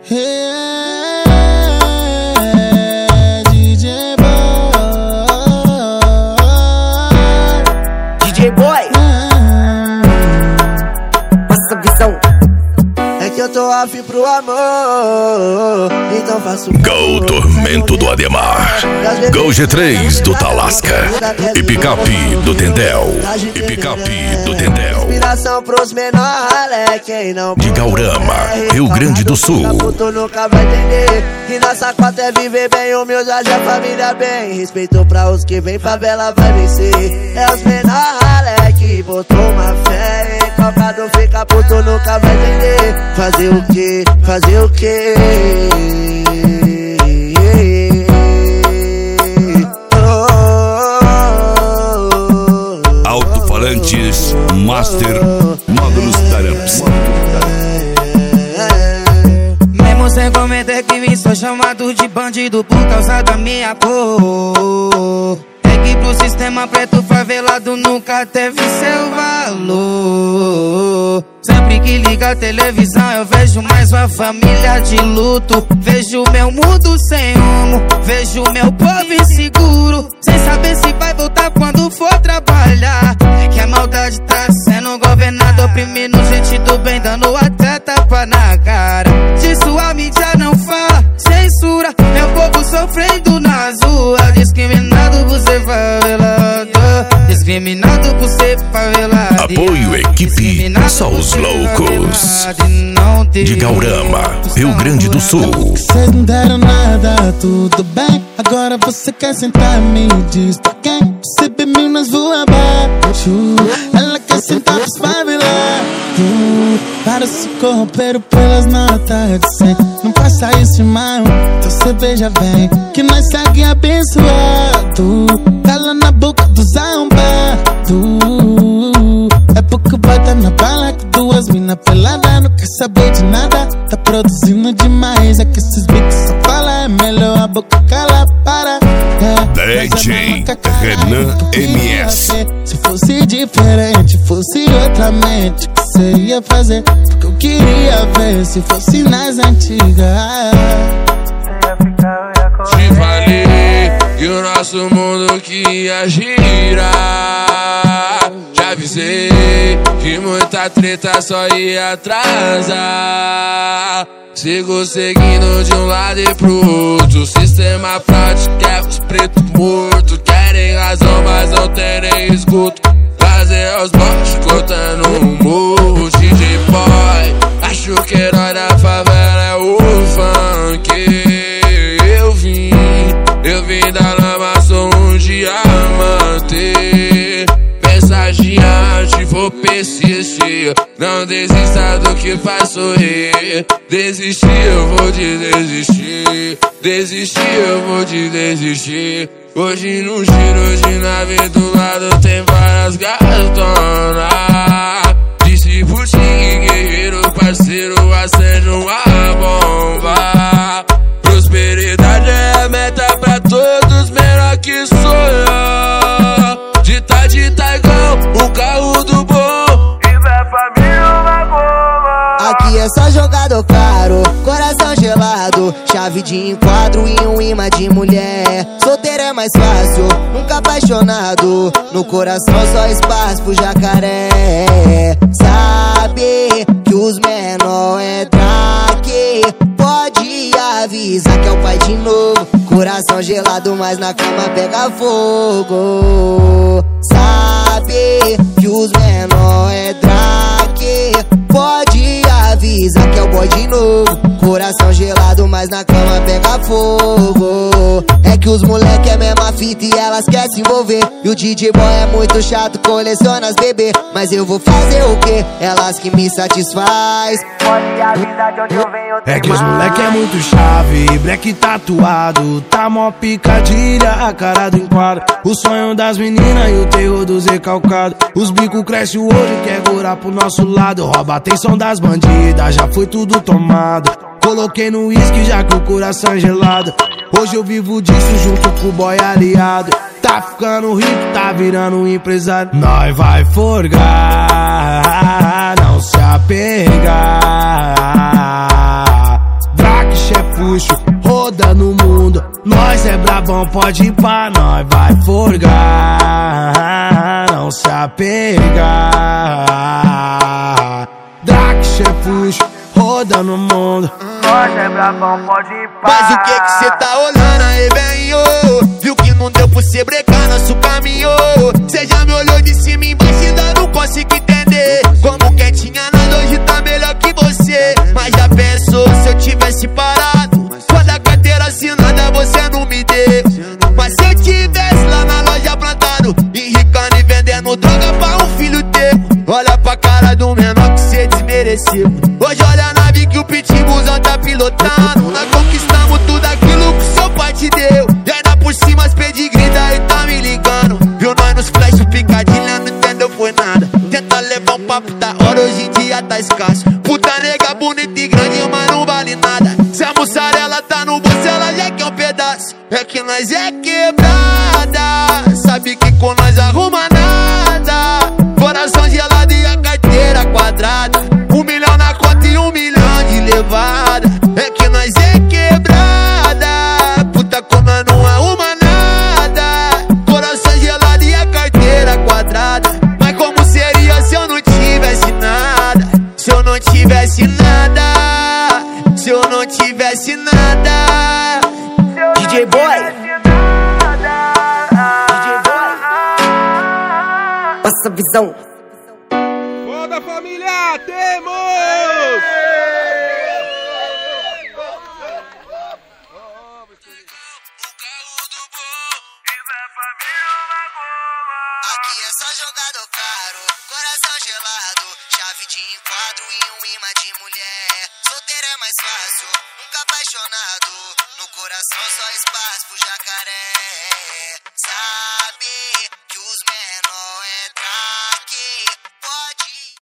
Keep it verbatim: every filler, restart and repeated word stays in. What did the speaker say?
Yeah, D J Boy, D J Boy, passa a visão. É que eu tô afim pro amor, então faço Go Tormento do Ademar, Go G três do Talasca, e Picape do Tendel, e Picape do Tendel. Inspiração pros menores, quem não de Gaurama, Rio Grande do Sul. Tu nunca vai entender que nossa cota é viver bem, humildade, a família bem. Respeito pra os que vem, favela vai vencer. É os menores que botou uma fé. Calcado fica puto, nunca vai entender. Fazer o que? Fazer o que? Alto-falantes Master Módulos Taramps. Mesmo sem cometer crime, sou chamado de bandido por causa da minha cor. É que pro sistema preto favelado nunca teve seu valor. Sempre que liga a televisão eu vejo mais uma família de luto. Vejo meu mundo sem rumo, vejo meu povo inseguro, sem saber se vai voltar quando for trabalhar. Que a maldade tá sendo governada, oprimindo gente do bem, dando até tapa na cara. Disso a mídia não fala, censura meu povo sofrendo nas ruas. Discriminado por ser favelado, discriminado por ser favelado. Apoio equipe Só os Loucos, de Gaurama, Rio Grande do Sul. Cês não deram nada, tudo bem. Agora você quer sentar, me diz pra quem? Você bebe, nós voa abaixo. Ela quer sentar pros favelados. Para se corromper pelas notas de cem. Não faça isso, irmão, então cê veja bem que nós segue abençoado. Cala na boca dos arrombados. É porque bota na bala com duas mina pelada. Não quer saber de nada, tá produzindo demais. É que esses bicos só falam, é melhor a boca cala, para. D J Renan M S. Se fosse diferente, fosse outra mente, o que cê ia fazer? Porque eu queria ver se fosse nas antigas. Te falei que o nosso mundo que ia girar. Já avisei que muita treta só ia atrasar. Sigo seguindo de um lado e pro outro. Sistema prático, quer os pretos mortos. Querem razão, mas não tem nem escuto. Fazer os bots cortando um morro. D J Boy, acho que herói da favela é o funk. Eu vim, eu vim da lama, sou um diamante. Mensageante, vou persistir. Não desista do que faz sorrir. Desistir, eu vou te desistir. Desistir, eu vou te desistir. Hoje no giro de nave do lado tem várias gatonas. Disse Putin, guerreiro, parceiro, acende uma bomba. Prosperidade é a meta pra todos, menor que sonhar. Dita, dita igual o carro do bom. E vai família uma bomba. Aqui é só jogador caro, coração gelado, chave de enquadro e um imã de mulher. Solteiro é mais fácil, nunca apaixonado. No coração só espaço pro jacaré. Sabe que os menor é traque, pode avisar que é o pai de novo. Coração gelado, mas na cama pega fogo. Sabe que os menor é traque, pode avisar que é o boy de novo. Coração gelado, mas na cama pega fogo. É que os moleque é mesma fita e elas querem se envolver. E o D J Boy é muito chato, coleciona as bebê. Mas eu vou fazer o quê? Elas que me satisfaz. Pode avisar de onde eu venho. É que os moleque é muito chave, black tatuado, tá mó picadilha, a cara do enquadro. O sonho das meninas e o terror dos recalcados. Os bicos crescem o olho, quer gorar pro nosso lado. Rouba a atenção das bandidas, já foi tudo tomado. Coloquei no uísque já que o coração é gelado. Hoje eu vivo disso junto com o boy aliado. Tá ficando rico, tá virando um empresário. Nós vai forgar, não se apegar. Drac fuxo, roda no mundo. Nós é brabão, pode ir pra nós, vai forgar, não se apegar. Drac, chefuxo, roda no mundo. Nós é brabão, pode ir pra. Mas o que que cê tá olhando aí, velho? Viu que não deu pra cê brecar nosso caminho? Cê já me olhou de cima e embaixo e ainda não consigo entender como quem tinha nada hoje tá melhor que você. Mas já pensou se eu tivesse parado? Quando a carteira assinada você não me deu. Mas se eu tivesse lá na loja plantado, enricando e vendendo droga pra um filho teu. Olha pra cara do menor que cê desmereceu. Hoje olha a nave que o pitbullzão tá pilotando. Nós conquistamos tudo aquilo que seu pai te deu. E ainda por cima as pedigree daí tá me ligando. Viu nós nos flash, picadilha, não entendeu foi nada. Tenta levar um papo da hora, hoje em dia tá escasso. Puta nega bonita e grande, mas não vale nada. Se a mussarela tá no bolso, ela já quer um pedaço. É que nós é quebrada, sabe que com nós arruma nada. Coração gelado e a carteira quadrada. Um milhão na conta e um milhão de levada. É que nós é quebrada, puta como eu não arruma nada. Coração gelado e a carteira quadrada. Mas como seria se eu não tivesse nada? Se eu não tivesse nada, se eu não tivesse nada. D J Boy, D J Boy, passa a visão. Foda família, temos! Aqui é só jogador caro, coração gelado, chave de enquadro e um imã de mulher. Solteiro é mais fácil, nunca apaixonado, no coração só espaço pro jacaré.